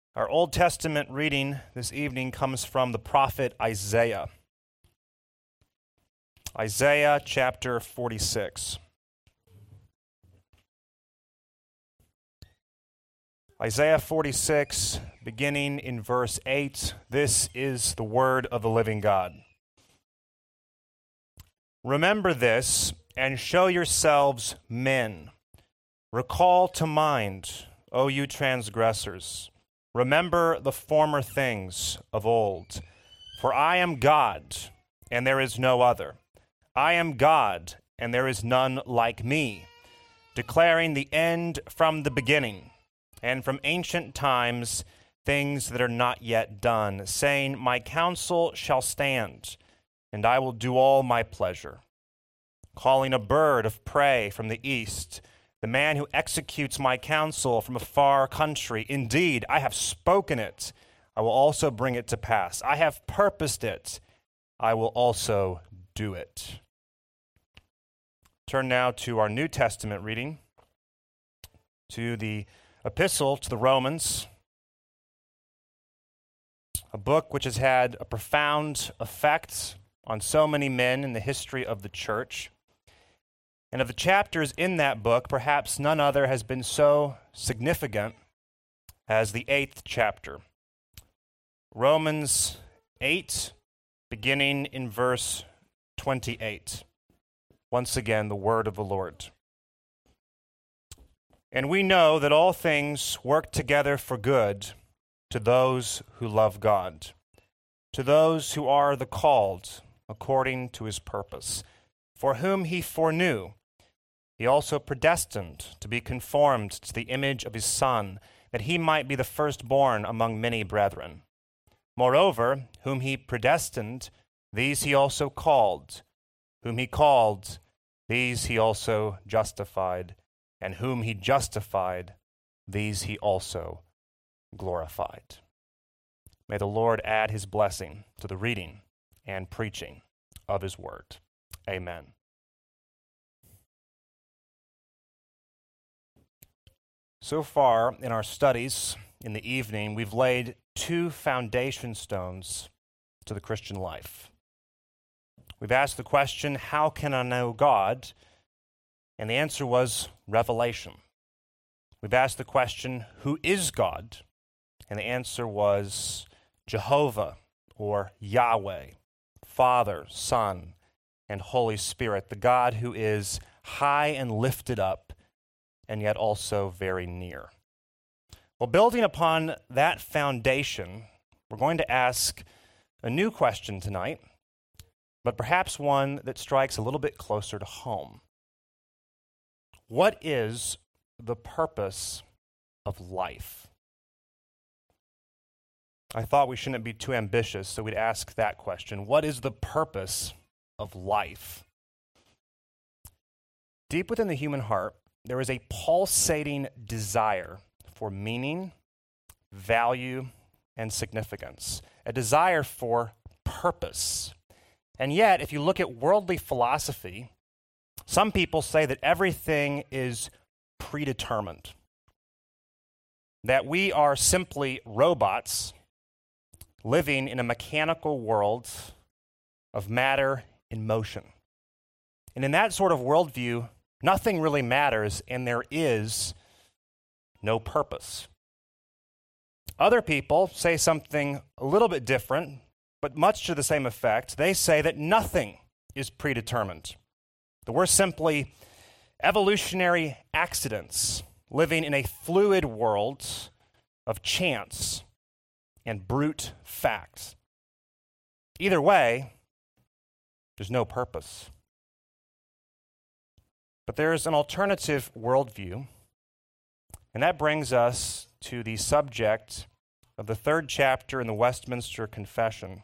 Our Old Testament reading this evening comes from the prophet Isaiah. Isaiah chapter 46. Isaiah 46, beginning in verse 8, this is the word of the living God. Remember this, and show yourselves men. Recall to mind, O you transgressors. Remember the former things of old. For I am God, and there is no other. I am God, and there is none like me, declaring the end from the beginning, and from ancient times things that are not yet done, saying, My counsel shall stand, and I will do all my pleasure. Calling a bird of prey from the east, the man who executes my counsel from a far country. Indeed, I have spoken it. I will also bring it to pass. I have purposed it. I will also do it. Turn now to our New Testament reading, to the Epistle to the Romans, a book which has had a profound effect on so many men in the history of the church. And of the chapters in that book, perhaps none other has been so significant as the 8th chapter. Romans 8, beginning in verse 28. Once again, the word of the Lord. And we know that all things work together for good to those who love God, to those who are the called according to his purpose, for whom he foreknew, he also predestined to be conformed to the image of his Son, that he might be the firstborn among many brethren. Moreover, whom he predestined, these he also called. Whom he called, these he also justified. And whom he justified, these he also glorified. May the Lord add his blessing to the reading and preaching of his word. Amen. So far in our studies in the evening, we've laid two foundation stones to the Christian life. We've asked the question, how can I know God? And the answer was revelation. We've asked the question, who is God? And the answer was Jehovah, or Yahweh, Father, Son, and Holy Spirit, the God who is high and lifted up, and yet also very near. Well, building upon that foundation, we're going to ask a new question tonight, but perhaps one that strikes a little bit closer to home. What is the purpose of life? I thought we shouldn't be too ambitious, so we'd ask that question. What is the purpose of life? Deep within the human heart, there is a pulsating desire for meaning, value, and significance, a desire for purpose. And yet, if you look at worldly philosophy, some people say that everything is predetermined, that we are simply robots living in a mechanical world of matter in motion. And in that sort of worldview, nothing really matters, and there is no purpose. Other people say something a little bit different, but much to the same effect. They say that nothing is predetermined, that we're simply evolutionary accidents living in a fluid world of chance and brute facts. Either way, there's no purpose. But there's an alternative worldview, and that brings us to the subject of the 3rd chapter in the Westminster Confession,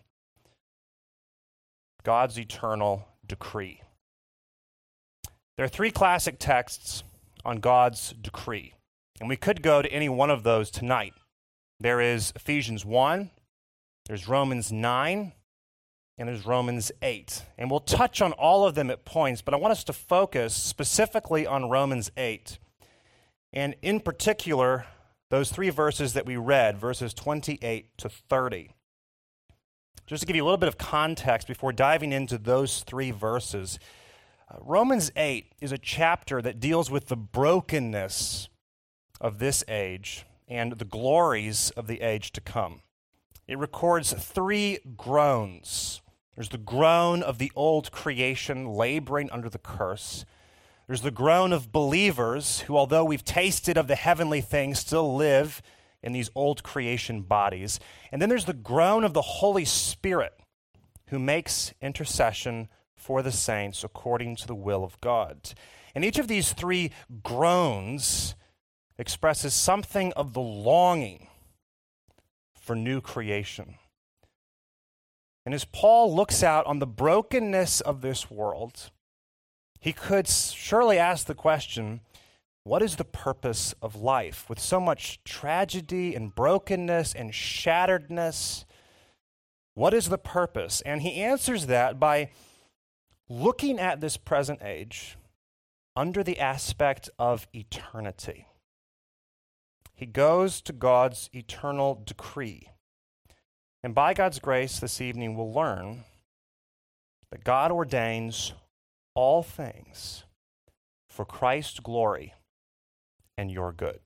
God's eternal decree. There are 3 classic texts on God's decree, and we could go to any one of those tonight. There is Ephesians 1, there's Romans 9, and there's Romans 8. And we'll touch on all of them at points, but I want us to focus specifically on Romans 8. And in particular, those three verses that we read, verses 28 to 30. Just to give you a little bit of context before diving into those three verses, Romans 8 is a chapter that deals with the brokenness of this age and the glories of the age to come. It records three groans. There's the groan of the old creation laboring under the curse. There's the groan of believers who, although we've tasted of the heavenly things, still live in these old creation bodies. And then there's the groan of the Holy Spirit who makes intercession for the saints according to the will of God. And each of these three groans expresses something of the longing for new creation. And as Paul looks out on the brokenness of this world, he could surely ask the question, what is the purpose of life? With so much tragedy and brokenness and shatteredness, what is the purpose? And he answers that by looking at this present age under the aspect of eternity. He goes to God's eternal decree. And by God's grace this evening, we'll learn that God ordains all things for Christ's glory and your good.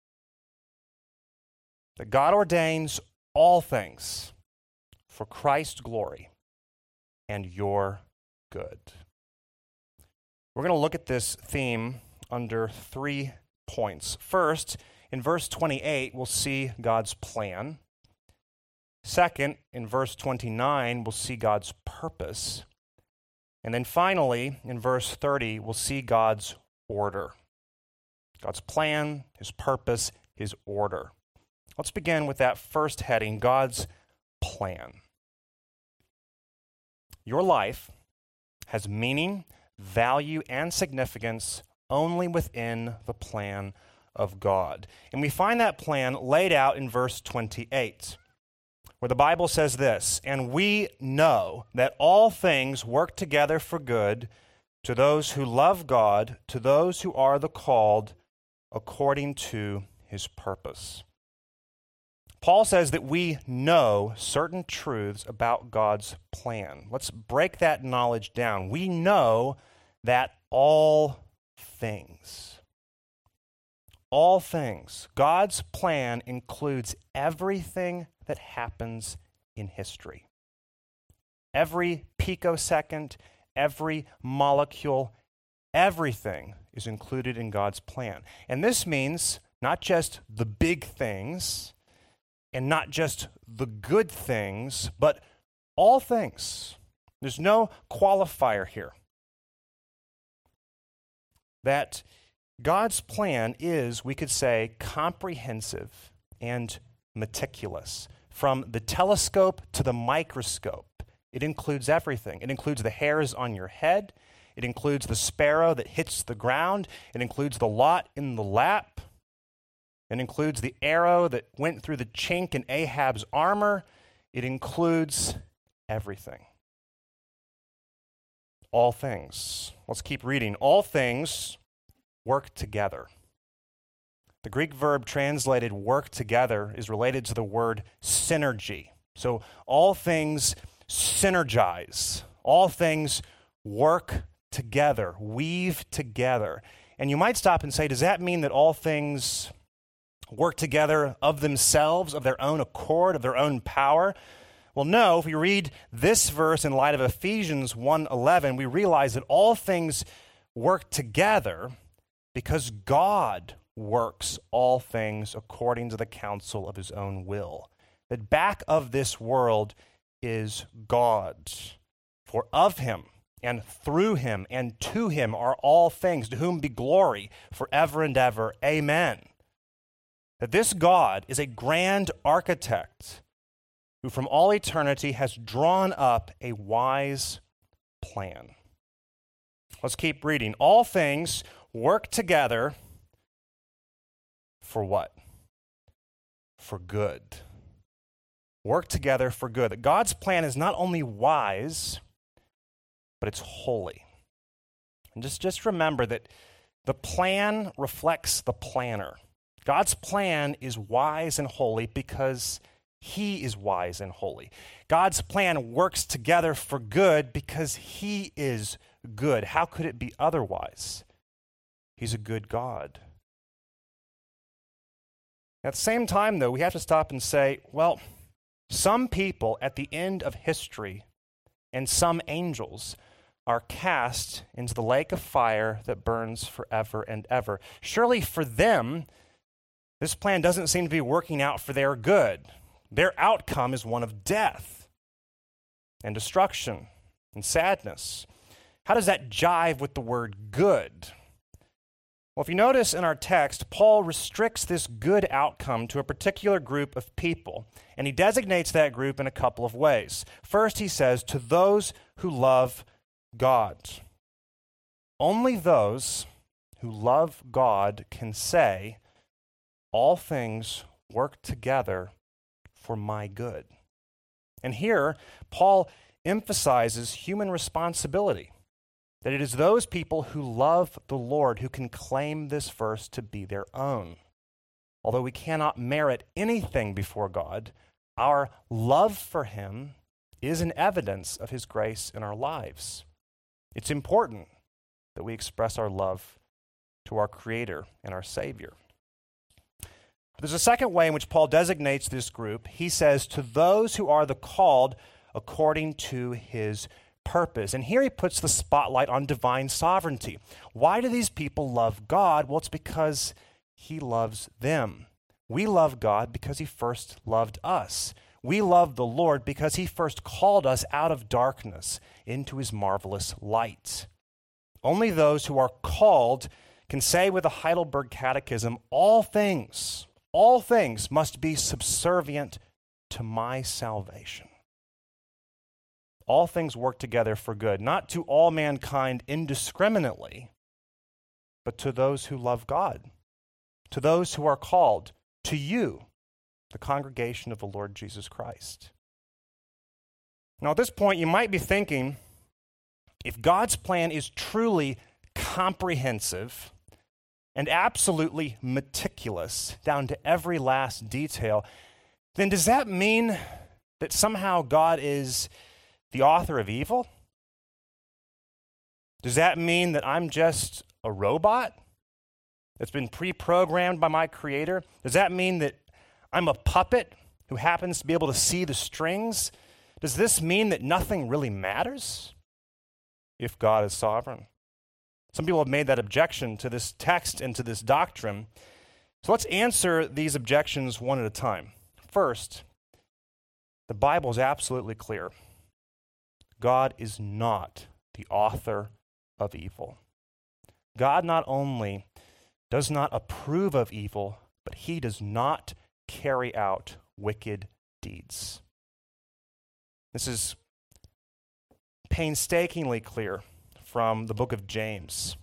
That God ordains all things for Christ's glory and your good. We're going to look at this theme under 3 points. First, in verse 28, we'll see God's plan. Second, in verse 29, we'll see God's purpose. And then finally, in verse 30, we'll see God's order. God's plan, his purpose, his order. Let's begin with that first heading, God's plan. Your life has meaning, value, and significance only within the plan of God. And we find that plan laid out in verse 28, where the Bible says this, "And we know that all things work together for good to those who love God, to those who are the called according to his purpose." Paul says that we know certain truths about God's plan. Let's break that knowledge down. We know that all things, God's plan includes everything that happens in history. Every picosecond, every molecule, everything is included in God's plan. And this means not just the big things and not just the good things, but all things. There's no qualifier here. That God's plan is, we could say, comprehensive and meticulous. From the telescope to the microscope, it includes everything. It includes the hairs on your head. It includes the sparrow that hits the ground. It includes the lot in the lap. It includes the arrow that went through the chink in Ahab's armor. It includes everything. All things. Let's keep reading. All things work together. The Greek verb translated work together is related to the word synergy. So all things synergize. All things work together, weave together. And you might stop and say, does that mean that all things work together of themselves, of their own accord, of their own power? Well, no. If we read this verse in light of Ephesians 1:11, we realize that all things work together because God works all things according to the counsel of his own will. The back of this world is God. For of him and through him and to him are all things, to whom be glory forever and ever. Amen. That this God is a grand architect who from all eternity has drawn up a wise plan. Let's keep reading. All things work together for what? For good. Work together for good. That God's plan is not only wise, but it's holy. And just remember that the plan reflects the planner. God's plan is wise and holy because he is wise and holy. God's plan works together for good because he is good. How could it be otherwise? He's a good God. At the same time, though, we have to stop and say, well, some people at the end of history and some angels are cast into the lake of fire that burns forever and ever. Surely for them, this plan doesn't seem to be working out for their good. Their outcome is one of death and destruction and sadness. How does that jive with the word good? Well, if you notice in our text, Paul restricts this good outcome to a particular group of people, and he designates that group in a couple of ways. First, he says, to those who love God. Only those who love God can say, all things work together for my good. And here, Paul emphasizes human responsibility, that it is those people who love the Lord who can claim this verse to be their own. Although we cannot merit anything before God, our love for him is an evidence of his grace in our lives. It's important that we express our love to our Creator and our Savior. There's a second way in which Paul designates this group. He says, to those who are the called according to his purpose. And here he puts the spotlight on divine sovereignty. Why do these people love God? Well, it's because he loves them. We love God because he first loved us. We love the Lord because he first called us out of darkness into his marvelous light. Only those who are called can say with the Heidelberg Catechism, all things must be subservient to my salvation. All things work together for good, not to all mankind indiscriminately, but to those who love God, to those who are called, to you, the congregation of the Lord Jesus Christ. Now, at this point, you might be thinking, if God's plan is truly comprehensive and absolutely meticulous down to every last detail, then does that mean that somehow God is the author of evil? Does that mean that I'm just a robot that's been pre-programmed by my Creator? Does that mean that I'm a puppet who happens to be able to see the strings? Does this mean that nothing really matters if God is sovereign? Some people have made that objection to this text and to this doctrine. So let's answer these objections one at a time. First, the Bible is absolutely clear. God is not the author of evil. God not only does not approve of evil, but he does not carry out wicked deeds. This is painstakingly clear from the book of James.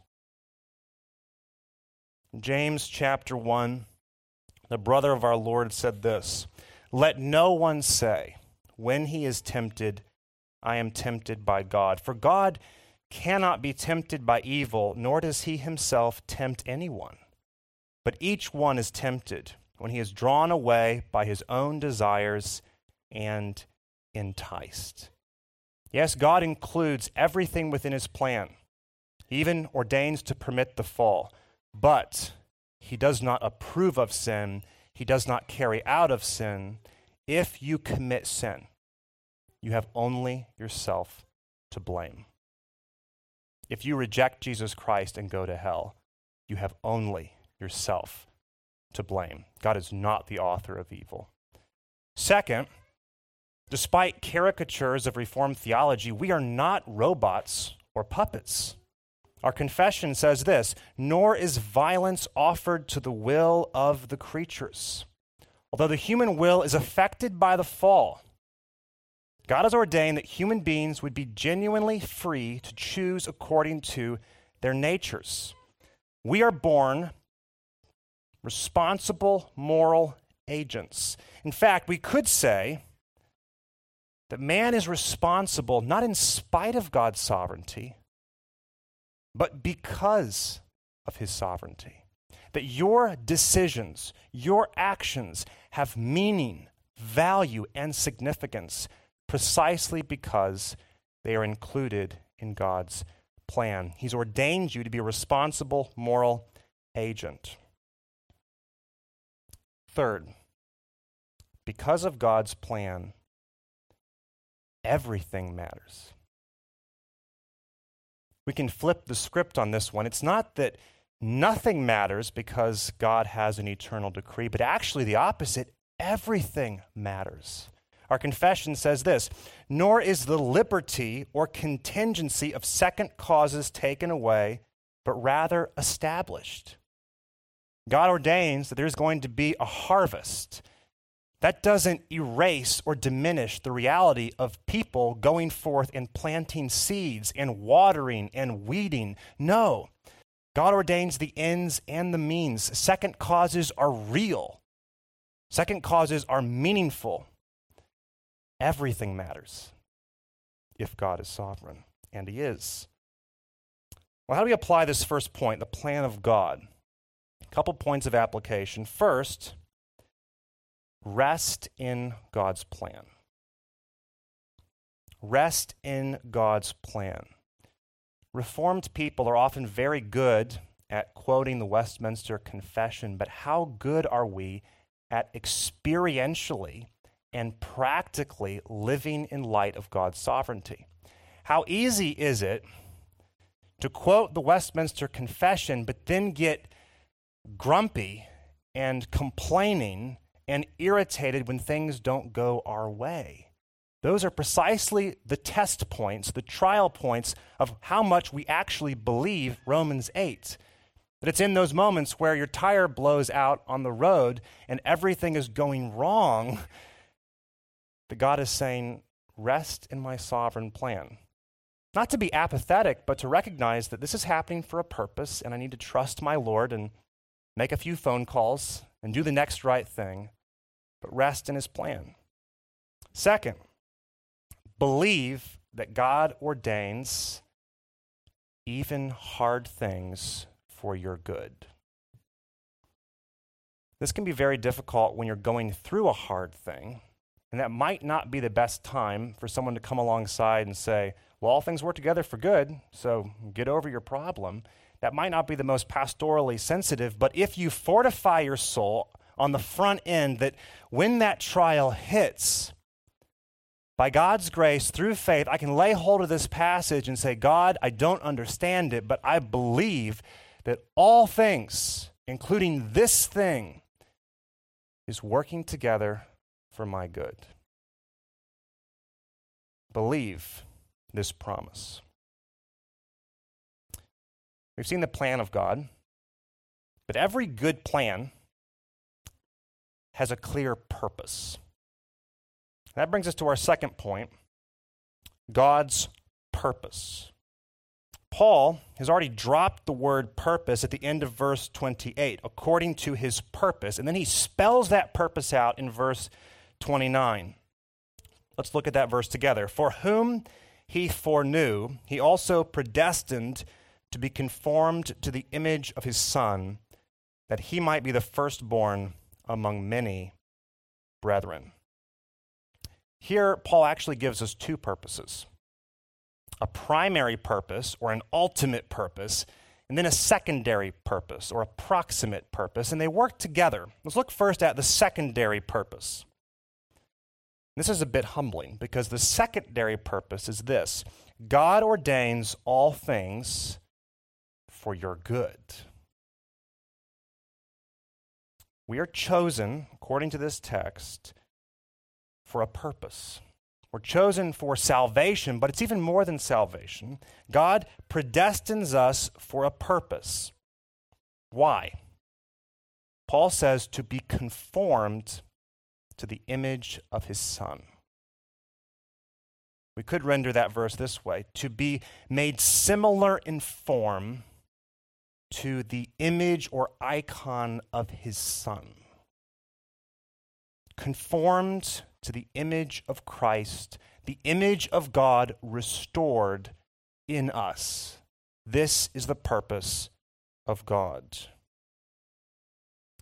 James chapter 1, the brother of our Lord said this, "Let no one say, when he is tempted, I am tempted by God. For God cannot be tempted by evil, nor does he himself tempt anyone. But each one is tempted when he is drawn away by his own desires and enticed." Yes, God includes everything within his plan. He even ordains to permit the fall. But he does not approve of sin. He does not carry out of sin. If you commit sin, you have only yourself to blame. If you reject Jesus Christ and go to hell, you have only yourself to blame. God is not the author of evil. Second, despite caricatures of Reformed theology, we are not robots or puppets. Our confession says this, "Nor is violence offered to the will of the creatures." Although the human will is affected by the fall, God has ordained that human beings would be genuinely free to choose according to their natures. We are born responsible moral agents. In fact, we could say that man is responsible not in spite of God's sovereignty, but because of his sovereignty. that your decisions, your actions have meaning, value, and significance precisely because they are included in God's plan. He's ordained you to be a responsible moral agent. Third, because of God's plan, everything matters. We can flip the script on this one. It's not that nothing matters because God has an eternal decree, but actually the opposite, everything matters. Our confession says this, nor is the liberty or contingency of second causes taken away, but rather established. God ordains that there's going to be a harvest. That doesn't erase or diminish the reality of people going forth and planting seeds and watering and weeding. No, God ordains the ends and the means. Second causes are real. Second causes are meaningful. Everything matters if God is sovereign, and He is. Well, how do we apply this first point, the plan of God? A couple points of application. First, rest in God's plan. Rest in God's plan. Reformed people are often very good at quoting the Westminster Confession, but how good are we at experientially and practically living in light of God's sovereignty? How easy is it to quote the Westminster Confession, but then get grumpy and complaining and irritated when things don't go our way? Those are precisely the test points, the trial points of how much we actually believe Romans 8. That it's in those moments where your tire blows out on the road and everything is going wrong that God is saying, rest in my sovereign plan. Not to be apathetic, but to recognize that this is happening for a purpose and I need to trust my Lord and make a few phone calls and do the next right thing, but rest in His plan. Second, believe that God ordains even hard things for your good. This can be very difficult when you're going through a hard thing, and that might not be the best time for someone to come alongside and say, well, all things work together for good, so get over your problem. That might not be the most pastorally sensitive, but if you fortify your soul on the front end that when that trial hits, by God's grace, through faith, I can lay hold of this passage and say, God, I don't understand it, but I believe that all things, including this thing, is working together for my good. Believe this promise. We've seen the plan of God, but every good plan has a clear purpose. That brings us to our second point, God's purpose. Paul has already dropped the word purpose at the end of verse 28, according to His purpose, and then he spells that purpose out in verse 29. Let's look at that verse together. For whom He foreknew, He also predestined to be conformed to the image of His Son, that He might be the firstborn among many brethren. Here, Paul actually gives us two purposes. A primary purpose, or an ultimate purpose, and then a secondary purpose, or a proximate purpose, and they work together. Let's look first at the secondary purpose. This is a bit humbling, because the secondary purpose is this: God ordains all things for your good. We are chosen, according to this text, for a purpose. We're chosen for salvation, but it's even more than salvation. God predestines us for a purpose. Why? Paul says to be conformed to the image of His Son. We could render that verse this way: to be made similar in form to the image or icon of His Son. Conformed to the image of Christ, the image of God restored in us. This is the purpose of God.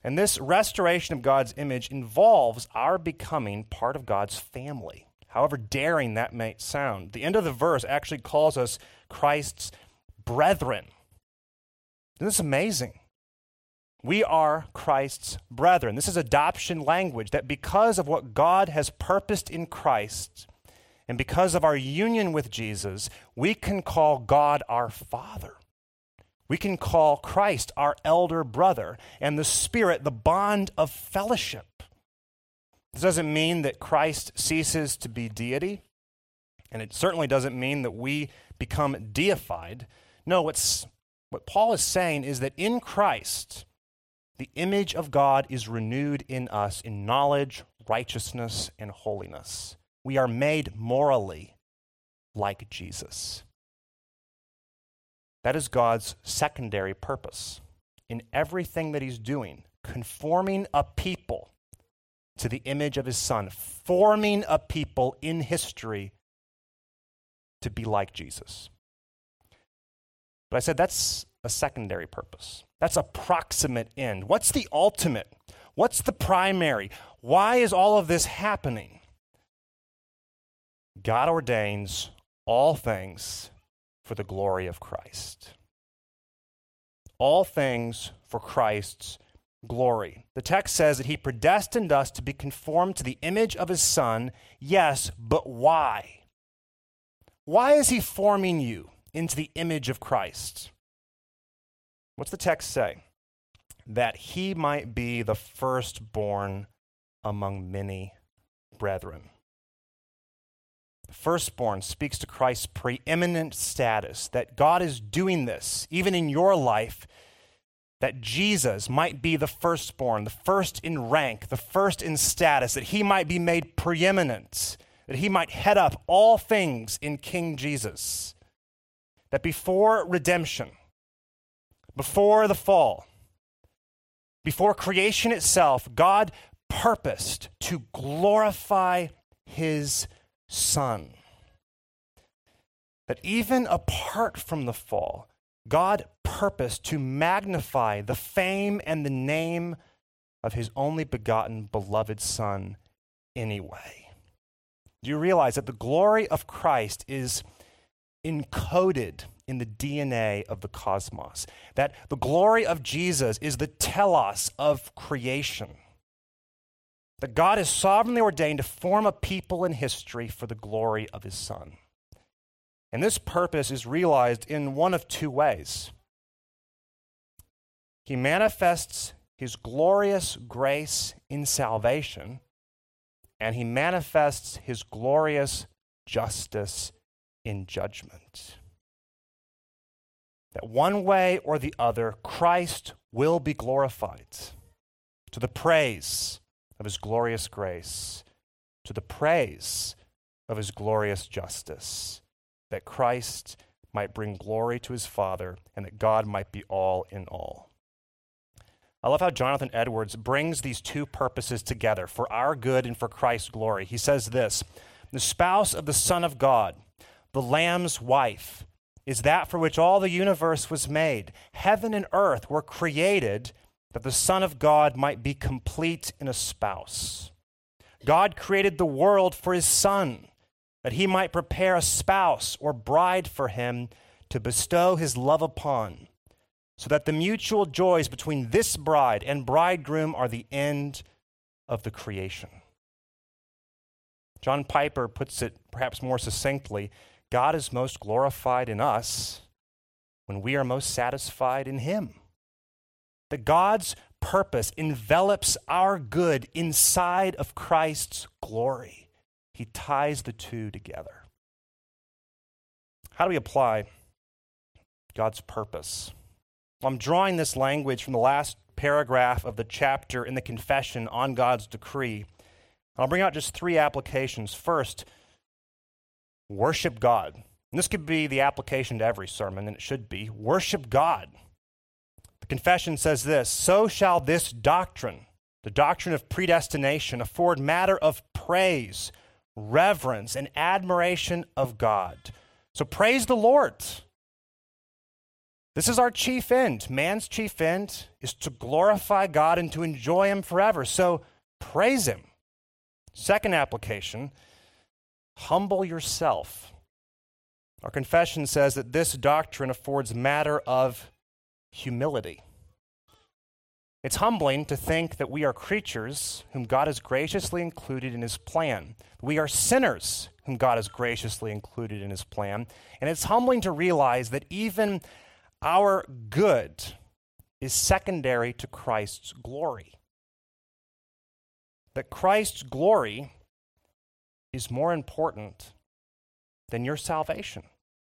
And this restoration of God's image involves our becoming part of God's family, however daring that may sound. The end of the verse actually calls us Christ's brethren. Isn't this amazing? We are Christ's brethren. This is adoption language, that because of what God has purposed in Christ and because of our union with Jesus, we can call God our Father. We can call Christ our elder brother, and the Spirit the bond of fellowship. This doesn't mean that Christ ceases to be deity, and it certainly doesn't mean that we become deified. No, what Paul is saying is that in Christ, the image of God is renewed in us in knowledge, righteousness, and holiness. We are made morally like Jesus. That is God's secondary purpose in everything that he's doing, conforming a people to the image of his Son, forming a people in history to be like Jesus. But I said that's a secondary purpose. That's a proximate end. What's the ultimate? What's the primary? Why is all of this happening? God ordains all things for the glory of Christ. All things for Christ's glory. The text says that he predestined us to be conformed to the image of his Son. Yes, but why? Why is he forming you into the image of Christ? What's the text say? That he might be the firstborn among many brethren. The firstborn speaks to Christ's preeminent status, that God is doing this, even in your life, that Jesus might be the firstborn, the first in rank, the first in status, that he might be made preeminent, that he might head up all things in King Jesus. That before redemption, before the fall, before creation itself, God purposed to glorify his Son. That even apart from the fall, God purposed to magnify the fame and the name of his only begotten beloved Son anyway. Do you realize that the glory of Christ is encoded in the DNA of the cosmos? That the glory of Jesus is the telos of creation. That God is sovereignly ordained to form a people in history for the glory of his Son. And this purpose is realized in one of two ways. He manifests his glorious grace in salvation, and he manifests his glorious justice in judgment. That one way or the other, Christ will be glorified to the praise of his glorious grace, to the praise of his glorious justice, that Christ might bring glory to his Father and that God might be all in all. I love how Jonathan Edwards brings these two purposes together for our good and for Christ's glory. He says this: the spouse of the Son of God, the Lamb's wife, is that for which all the universe was made. Heaven and earth were created that the Son of God might be complete in a spouse. God created the world for his Son, that he might prepare a spouse or bride for him to bestow his love upon, so that the mutual joys between this bride and bridegroom are the end of the creation. John Piper puts it perhaps more succinctly: God is most glorified in us when we are most satisfied in him. That God's purpose envelops our good inside of Christ's glory. He ties the two together. How do we apply God's purpose? Well, I'm drawing this language from the last paragraph of the chapter in the confession on God's decree. I'll bring out just three applications. First, worship God. And this could be the application to every sermon, and it should be. Worship God. The confession says this: so shall this doctrine, the doctrine of predestination, afford matter of praise, reverence, and admiration of God. So praise the Lord. This is our chief end. Man's chief end is to glorify God and to enjoy Him forever. So praise Him. Second application, humble yourself. Our confession says that this doctrine affords matter of humility. It's humbling to think that we are creatures whom God has graciously included in His plan. We are sinners whom God has graciously included in His plan. And it's humbling to realize that even our good is secondary to Christ's glory. That Christ's glory is more important than your salvation.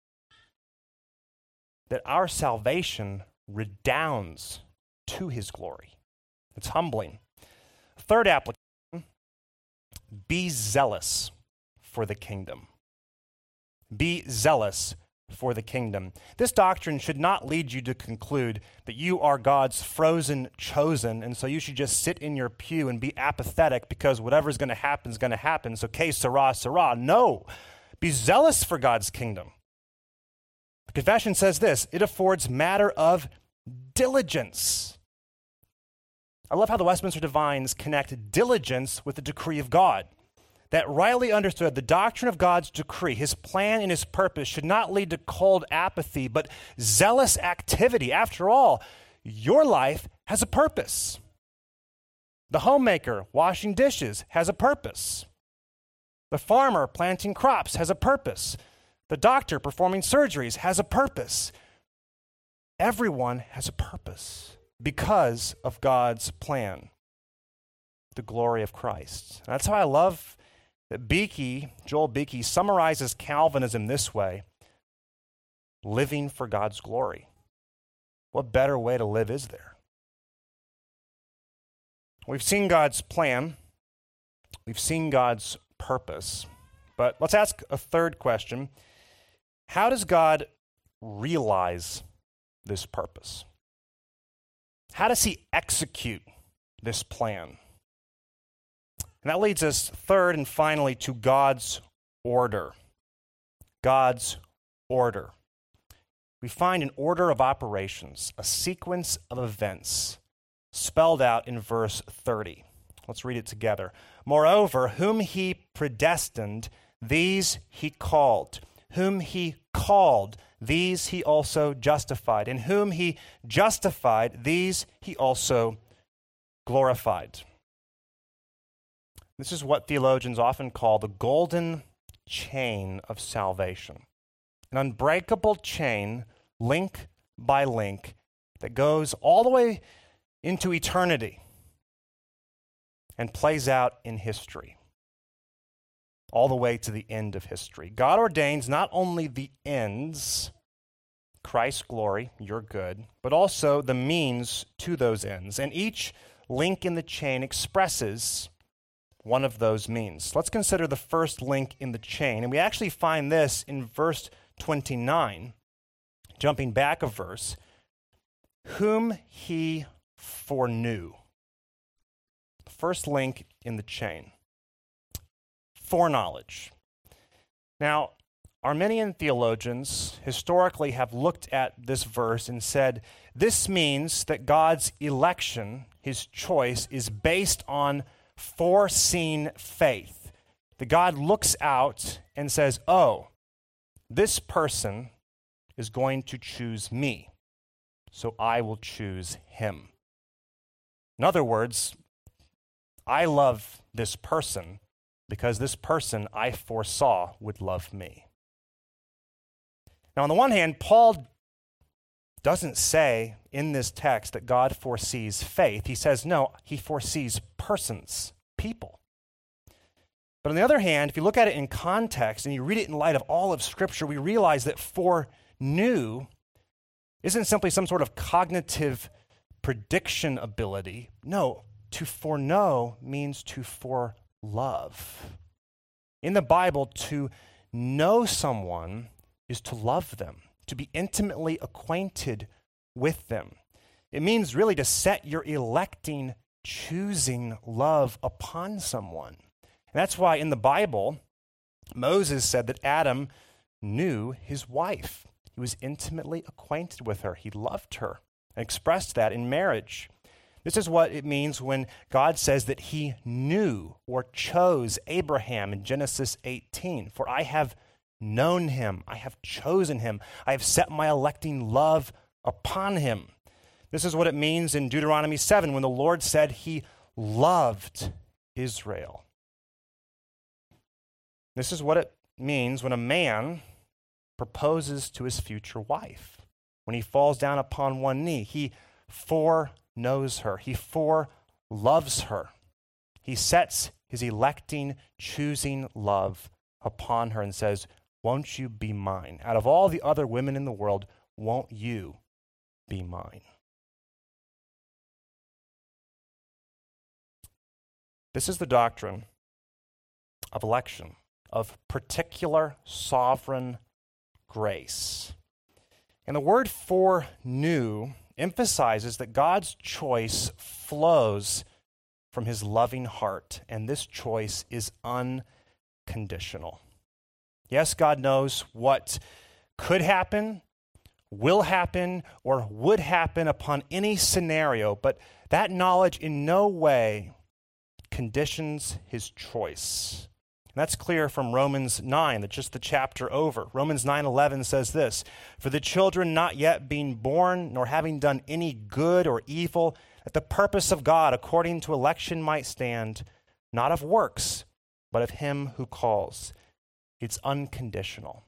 That our salvation redounds to His glory. It's humbling. Third application, be zealous for the kingdom. Be zealous for the kingdom. This doctrine should not lead you to conclude that you are God's frozen chosen, and so you should just sit in your pew and be apathetic because whatever's going to happen is going to happen. So, okay, sarah, sarah. No. Be zealous for God's kingdom. The confession says this: it affords matter of diligence. I love how the Westminster Divines connect diligence with the decree of God. That rightly understood, the doctrine of God's decree, His plan and His purpose should not lead to cold apathy, but zealous activity. After all, your life has a purpose. The homemaker washing dishes has a purpose. The farmer planting crops has a purpose. The doctor performing surgeries has a purpose. Everyone has a purpose because of God's plan, the glory of Christ. And that's how I love that Joel Beeke summarizes Calvinism this way: living for God's glory. What better way to live is there? We've seen God's plan. We've seen God's purpose. But let's ask a third question. How does God realize this purpose? How does He execute this plan? And that leads us third and finally to God's order. God's order. We find an order of operations, a sequence of events spelled out in verse 30. Let's read it together. Moreover, whom He predestined, these He called. Whom He called, these He also justified. And whom He justified, these He also glorified. This is what theologians often call the golden chain of salvation. An unbreakable chain, link by link, that goes all the way into eternity and plays out in history, all the way to the end of history. God ordains not only the ends, Christ's glory, your good, but also the means to those ends. And each link in the chain expresses one of those means. Let's consider the first link in the chain. And we actually find this in verse 29, jumping back a verse, whom He foreknew. The first link in the chain. Foreknowledge. Now, Arminian theologians historically have looked at this verse and said, this means that God's election, His choice, is based on foreseen faith. That God looks out and says, oh, this person is going to choose me, so I will choose him. In other words, I love this person because this person I foresaw would love me. Now, on the one hand, Paul doesn't say in this text that God foresees faith. He says, no, He foresees persons, people. But on the other hand, if you look at it in context and you read it in light of all of Scripture, we realize that foreknew isn't simply some sort of cognitive prediction ability. No, to foreknow means to forelove. In the Bible, to know someone is to love them, to be intimately acquainted with them. It means really to set your electing, choosing love upon someone. And that's why in the Bible, Moses said that Adam knew his wife. He was intimately acquainted with her. He loved her and expressed that in marriage. This is what it means when God says that he knew or chose Abraham in Genesis 18. For I have known him, I have chosen him, I have set my electing love upon him. This is what it means in Deuteronomy 7 when the Lord said he loved Israel. This is what it means when a man proposes to his future wife. When he falls down upon one knee, he foreknows her. He loves her. He sets his electing, choosing love upon her and says, won't you be mine? Out of all the other women in the world, won't you be mine? This is the doctrine of election, of particular sovereign grace. And the word foreknew emphasizes that God's choice flows from his loving heart, and this choice is unconditional. Yes, God knows what could happen, will happen, or would happen upon any scenario, but that knowledge in no way conditions his choice. And that's clear from Romans 9, that's just the chapter over. Romans 9:11 says this, for the children not yet being born, nor having done any good or evil, that the purpose of God according to election might stand, not of works, but of him who calls. It's unconditional.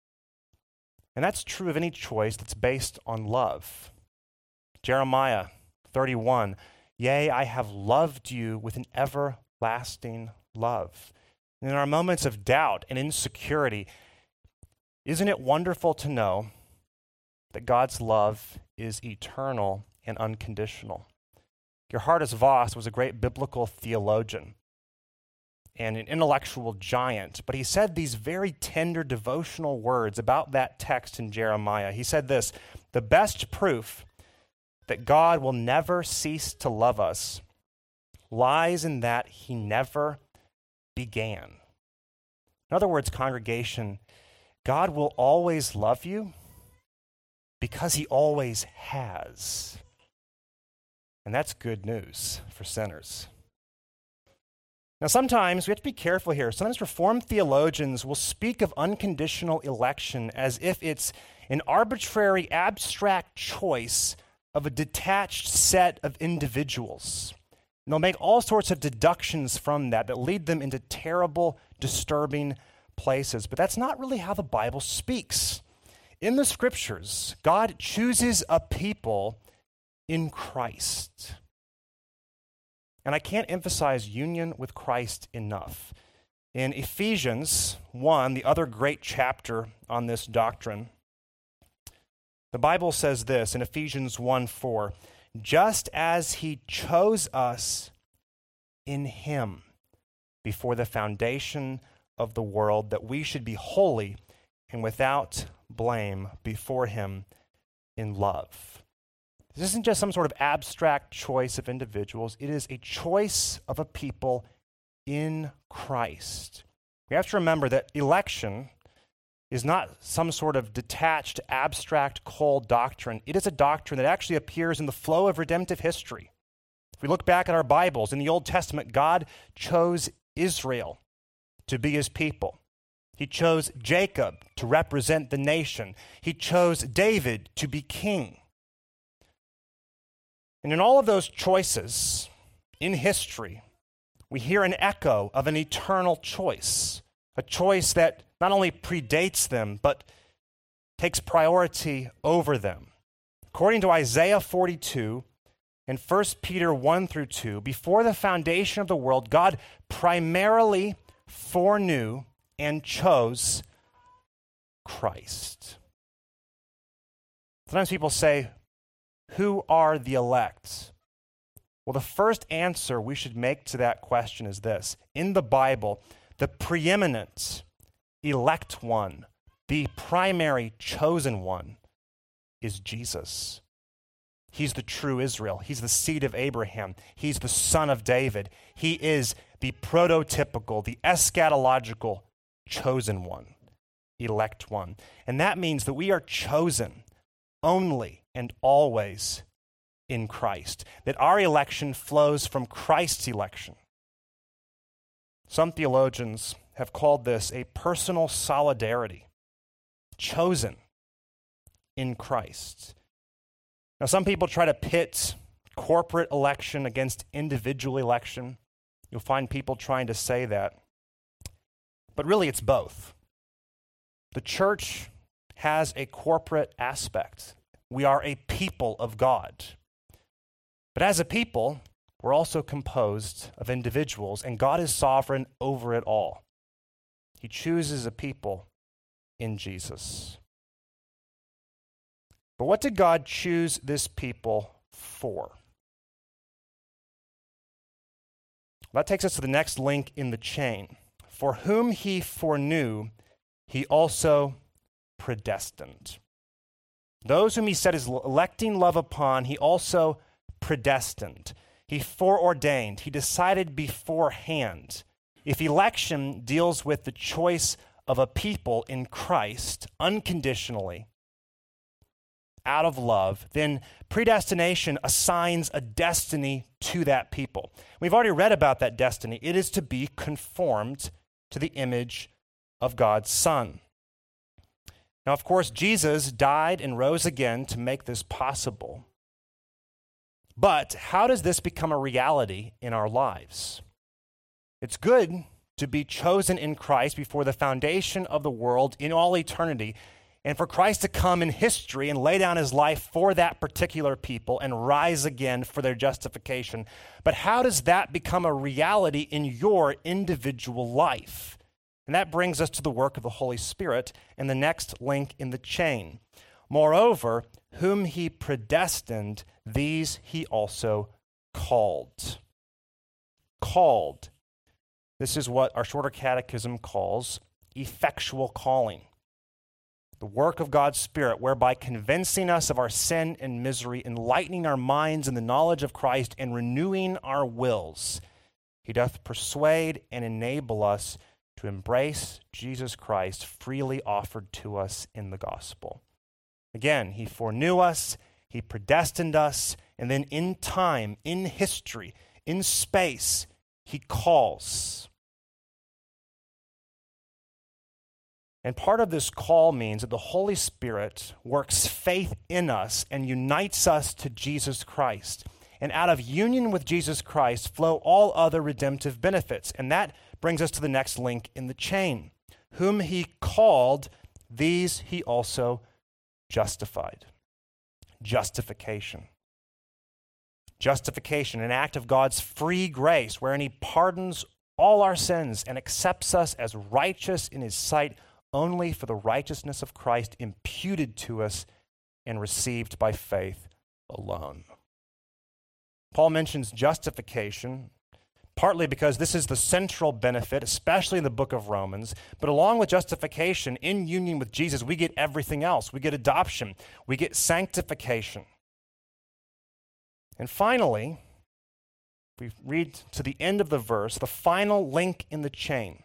And that's true of any choice that's based on love. Jeremiah 31, yea, I have loved you with an everlasting love. And in our moments of doubt and insecurity, isn't it wonderful to know that God's love is eternal and unconditional? Geerhardus Vos was a great biblical theologian and an intellectual giant, but he said these very tender devotional words about that text in Jeremiah. He said this, the best proof that God will never cease to love us lies in that he never began. In other words, congregation, God will always love you because he always has. And that's good news for sinners. Now, sometimes we have to be careful here. Sometimes Reformed theologians will speak of unconditional election as if it's an arbitrary, abstract choice of a detached set of individuals. And they'll make all sorts of deductions from that lead them into terrible, disturbing places. But that's not really how the Bible speaks. In the Scriptures, God chooses a people in Christ. And I can't emphasize union with Christ enough. In Ephesians 1, the other great chapter on this doctrine, the Bible says this in Ephesians 1:4, just as he chose us in him before the foundation of the world, that we should be holy and without blame before him in love. This isn't just some sort of abstract choice of individuals. It is a choice of a people in Christ. We have to remember that election is not some sort of detached, abstract, cold doctrine. It is a doctrine that actually appears in the flow of redemptive history. If we look back at our Bibles, in the Old Testament, God chose Israel to be his people. He chose Jacob to represent the nation. He chose David to be king. And in all of those choices in history, we hear an echo of an eternal choice, a choice that not only predates them, but takes priority over them. According to Isaiah 42 and 1 Peter 1 through 2, before the foundation of the world, God primarily foreknew and chose Christ. Sometimes people say, who are the elect? Well, the first answer we should make to that question is this. In the Bible, the preeminent elect one, the primary chosen one, is Jesus. He's the true Israel. He's the seed of Abraham. He's the son of David. He is the prototypical, the eschatological chosen one. elect one. And that means that we are chosen only and always in Christ, that our election flows from Christ's election. Some theologians have called this a personal solidarity, chosen in Christ. Now, some people try to pit corporate election against individual election. You'll find people trying to say that. But really, it's both. The church has a corporate aspect. We are a people of God. But as a people, we're also composed of individuals, and God is sovereign over it all. He chooses a people in Jesus. But what did God choose this people for? That takes us to the next link in the chain. For whom he foreknew, he also predestined. Those whom he set his electing love upon, he also predestined. He foreordained. He decided beforehand. If election deals with the choice of a people in Christ unconditionally, out of love, then predestination assigns a destiny to that people. We've already read about that destiny. It is to be conformed to the image of God's Son. Now, of course, Jesus died and rose again to make this possible. But how does this become a reality in our lives? It's good to be chosen in Christ before the foundation of the world in all eternity, and for Christ to come in history and lay down his life for that particular people and rise again for their justification. But how does that become a reality in your individual life? And that brings us to the work of the Holy Spirit and the next link in the chain. Moreover, whom he predestined, these he also called. Called. This is what our shorter catechism calls effectual calling. The work of God's Spirit, whereby convincing us of our sin and misery, enlightening our minds in the knowledge of Christ, and renewing our wills, he doth persuade and enable us to embrace Jesus Christ freely offered to us in the gospel. Again, he foreknew us, he predestined us, and then in time, in history, in space, he calls. And part of this call means that the Holy Spirit works faith in us and unites us to Jesus Christ. And out of union with Jesus Christ flow all other redemptive benefits. And that brings us to the next link in the chain. Whom he called, these he also justified. Justification. Justification, an act of God's free grace, wherein he pardons all our sins and accepts us as righteous in his sight only for the righteousness of Christ imputed to us and received by faith alone. Paul mentions justification, partly because this is the central benefit, especially in the book of Romans. But along with justification, in union with Jesus, we get everything else. We get adoption. We get sanctification. And finally, we read to the end of the verse, the final link in the chain.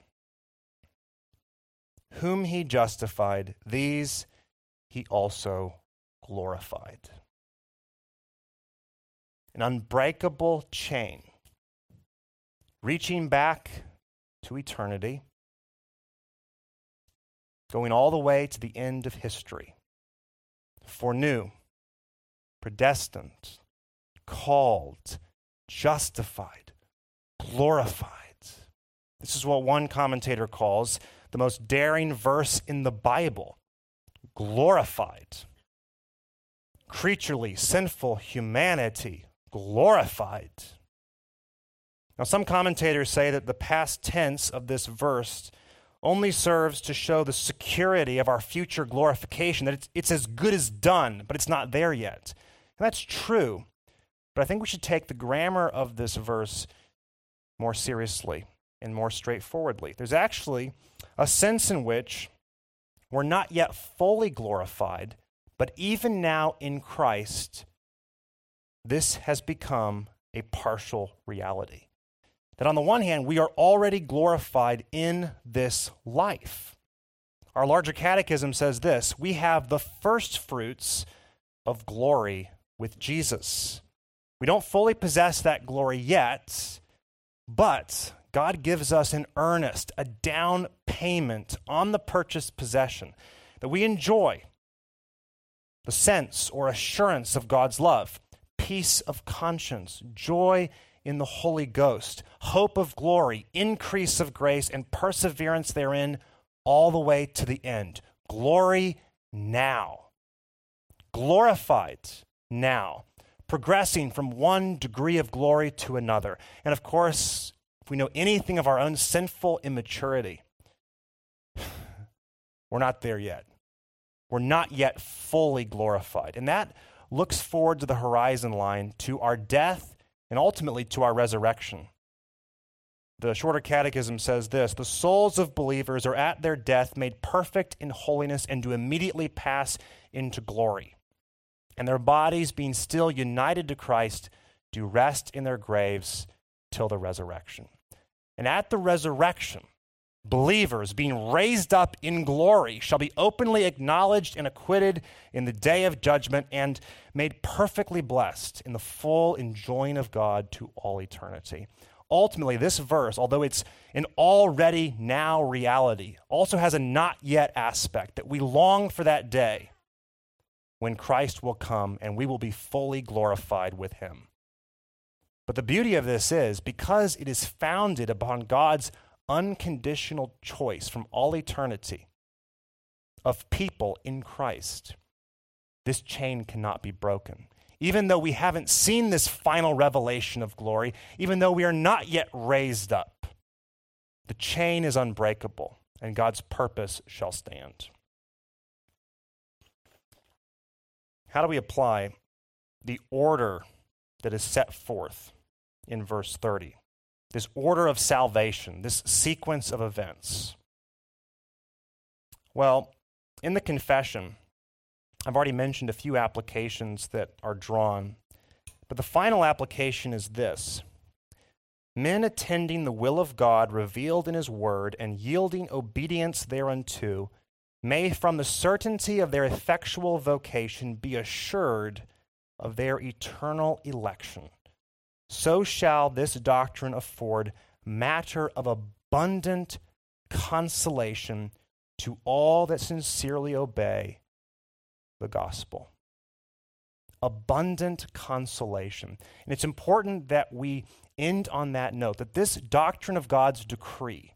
Whom he justified, these he also glorified. An unbreakable chain, reaching back to eternity, going all the way to the end of history. Foreknew, predestined, called, justified, glorified. This is what one commentator calls the most daring verse in the Bible. Glorified. Creaturely, sinful humanity, glorified. Now, some commentators say that the past tense of this verse only serves to show the security of our future glorification, that it's as good as done, but it's not there yet. And that's true, but I think we should take the grammar of this verse more seriously and more straightforwardly. There's actually a sense in which we're not yet fully glorified, but even now in Christ, this has become a partial reality. That on the one hand, we are already glorified in this life. Our larger catechism says this: we have the first fruits of glory with Jesus. We don't fully possess that glory yet, but God gives us an earnest, a down payment on the purchased possession that we enjoy. The sense or assurance of God's love, peace of conscience, joy in the Holy Ghost, hope of glory, increase of grace, and perseverance therein all the way to the end. Glory now. Glorified now. Progressing from one degree of glory to another. And of course, if we know anything of our own sinful immaturity, we're not there yet. We're not yet fully glorified. And that looks forward to the horizon line, to our death, and ultimately to our resurrection. The Shorter Catechism says this: the souls of believers are at their death made perfect in holiness and do immediately pass into glory. And their bodies, being still united to Christ, do rest in their graves till the resurrection. And at the resurrection, believers being raised up in glory shall be openly acknowledged and acquitted in the day of judgment and made perfectly blessed in the full enjoying of God to all eternity. Ultimately, this verse, although it's an already now reality, also has a not yet aspect, that we long for that day when Christ will come and we will be fully glorified with him. But the beauty of this is, because it is founded upon God's unconditional choice from all eternity of people in Christ, this chain cannot be broken. Even though we haven't seen this final revelation of glory, even though we are not yet raised up, the chain is unbreakable and God's purpose shall stand. How do we apply the order that is set forth in verse 30? This order of salvation, this sequence of events. Well, in the confession, I've already mentioned a few applications that are drawn, but the final application is this: men attending the will of God revealed in his word and yielding obedience thereunto may from the certainty of their effectual vocation be assured of their eternal election. So shall this doctrine afford matter of abundant consolation to all that sincerely obey the gospel. Abundant consolation. And it's important that we end on that note, that this doctrine of God's decree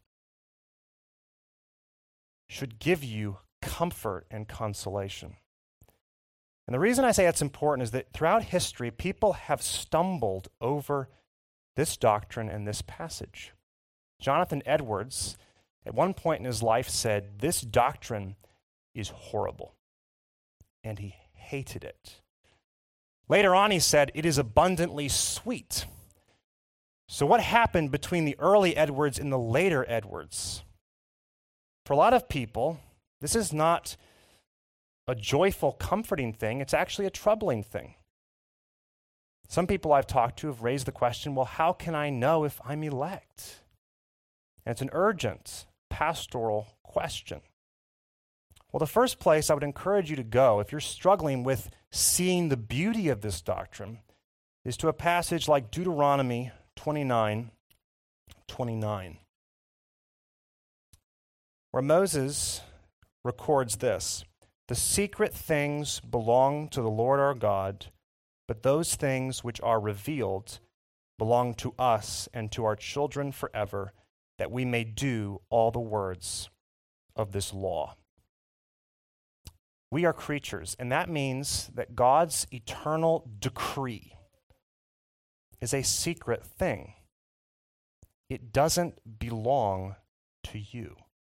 should give you comfort and consolation. And the reason I say that's important is that throughout history, people have stumbled over this doctrine and this passage. Jonathan Edwards, at one point in his life, said, "This doctrine is horrible," and he hated it. Later on, he said, "It is abundantly sweet." So what happened between the early Edwards and the later Edwards? For a lot of people, this is not a joyful, comforting thing. It's actually a troubling thing. Some people I've talked to have raised the question, well, how can I know if I'm elect? And it's an urgent pastoral question. Well, the first place I would encourage you to go, if you're struggling with seeing the beauty of this doctrine, is to a passage like Deuteronomy 29:29, where Moses records this: "The secret things belong to the Lord our God, but those things which are revealed belong to us and to our children forever, that we may do all the words of this law." We are creatures, and that means that God's eternal decree is a secret thing. It doesn't belong to you.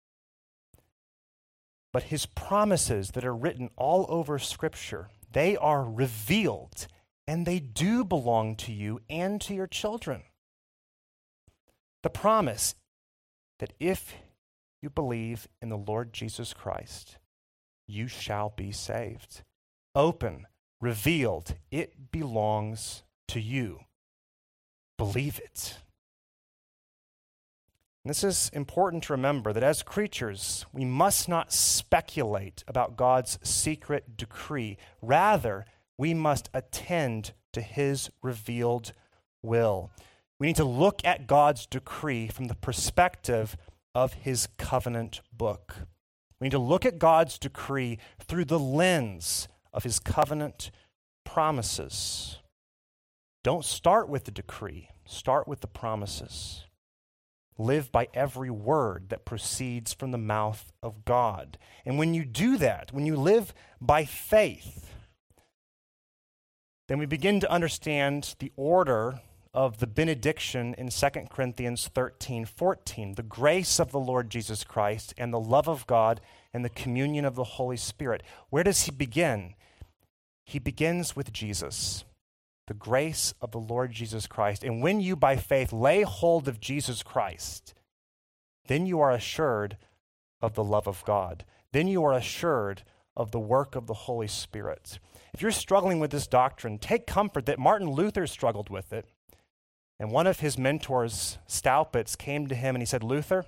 But his promises that are written all over Scripture, they are revealed, and they do belong to you and to your children. The promise that if you believe in the Lord Jesus Christ, you shall be saved. Open, revealed, it belongs to you. Believe it. And this is important to remember, that as creatures, we must not speculate about God's secret decree. Rather, we must attend to his revealed will. We need to look at God's decree from the perspective of his covenant book. We need to look at God's decree through the lens of his covenant promises. Don't start with the decree. Start with the promises. Live by every word that proceeds from the mouth of God. And when you do that, when you live by faith, then we begin to understand the order of the benediction in 2 Corinthians 13:14, the grace of the Lord Jesus Christ and the love of God and the communion of the Holy Spirit. Where does he begin? He begins with Jesus, the grace of the Lord Jesus Christ. And when you by faith lay hold of Jesus Christ, then you are assured of the love of God. Then you are assured of the work of the Holy Spirit. If you're struggling with this doctrine, take comfort that Martin Luther struggled with it. And one of his mentors, Staupitz, came to him and he said, Luther,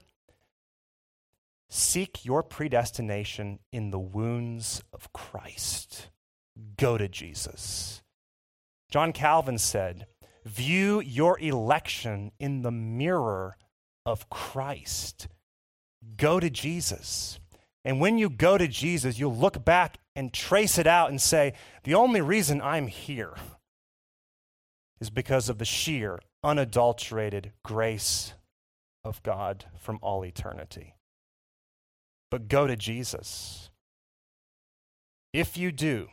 seek your predestination in the wounds of Christ. Go to Jesus. John Calvin said, view your election in the mirror of Christ. Go to Jesus. And when you go to Jesus, you'll look back and trace it out and say, the only reason I'm here is because of the sheer, unadulterated grace of God from all eternity. But go to Jesus. If you do,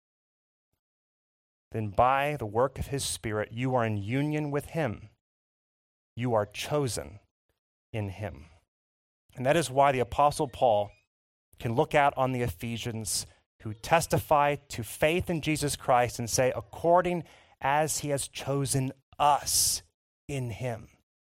then by the work of his Spirit, you are in union with him. You are chosen in him. And that is why the Apostle Paul can look out on the Ephesians who testify to faith in Jesus Christ and say, according as he has chosen us in him.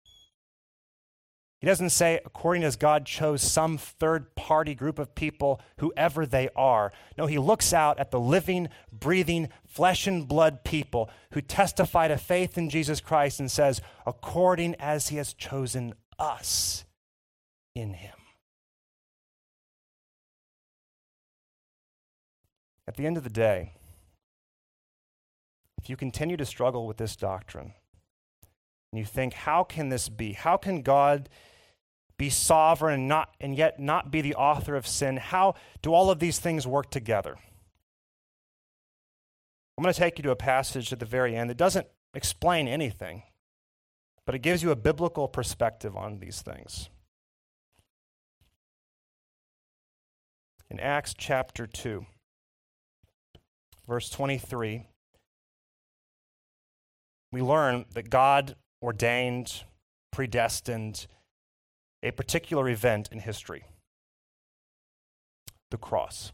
He doesn't say, according as God chose some third-party group of people, whoever they are. No, he looks out at the living, breathing, flesh and blood people who testify to faith in Jesus Christ and says, according as he has chosen us in him. At the end of the day, if you continue to struggle with this doctrine, and you think, how can this be? How can God be sovereign and yet not be the author of sin? How do all of these things work together? I'm going to take you to a passage at the very end that doesn't explain anything, but it gives you a biblical perspective on these things. In Acts chapter 2, verse 23, we learn that God ordained, predestined a particular event in history, the cross.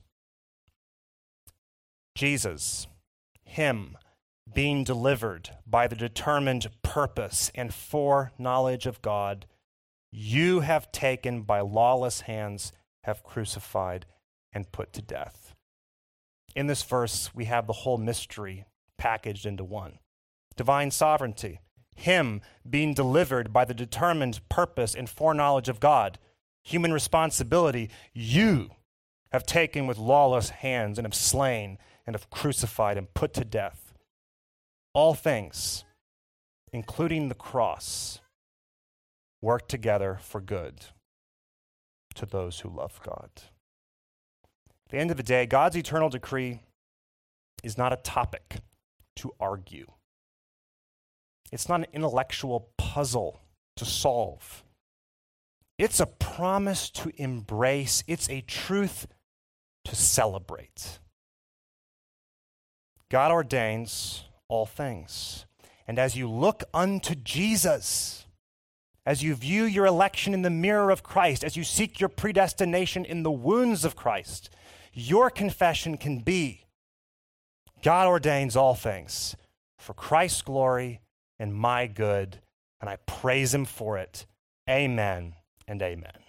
Jesus, him being delivered by the determined purpose and foreknowledge of God, you have taken by lawless hands, have crucified and put to death. In this verse, we have the whole mystery packaged into one. Divine sovereignty, him being delivered by the determined purpose and foreknowledge of God. Human responsibility, you have taken with lawless hands and have slain and have crucified and put to death. All things, including the cross, work together for good to those who love God. At the end of the day, God's eternal decree is not a topic to argue. It's not an intellectual puzzle to solve. It's a promise to embrace. It's a truth to celebrate. God ordains all things. And as you look unto Jesus, as you view your election in the mirror of Christ, as you seek your predestination in the wounds of Christ, your confession can be, God ordains all things for Christ's glory and my good, and I praise him for it. Amen and amen.